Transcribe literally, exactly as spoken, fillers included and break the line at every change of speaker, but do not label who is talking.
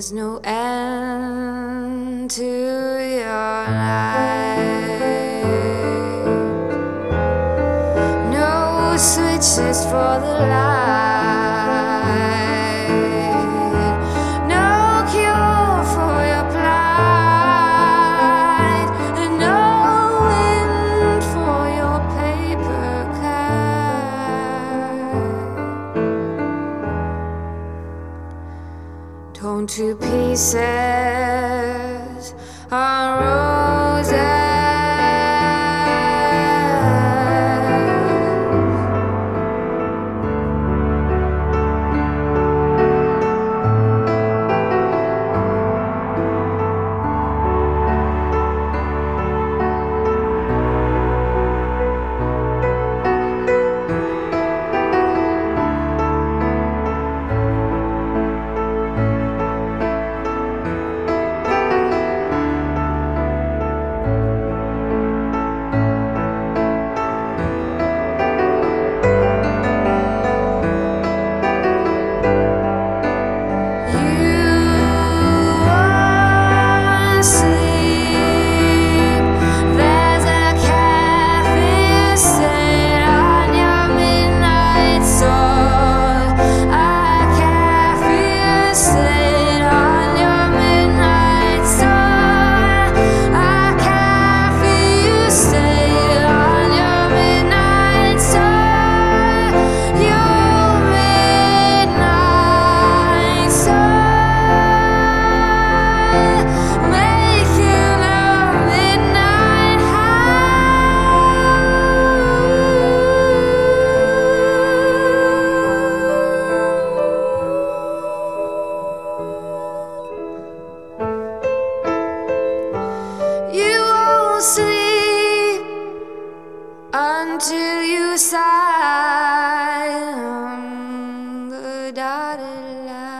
There's no end to your night. No switches for the light. No cure for your plight. And no wind for your paper kite. Torn to pieces on roses. Sleep until you sigh on the dotted line.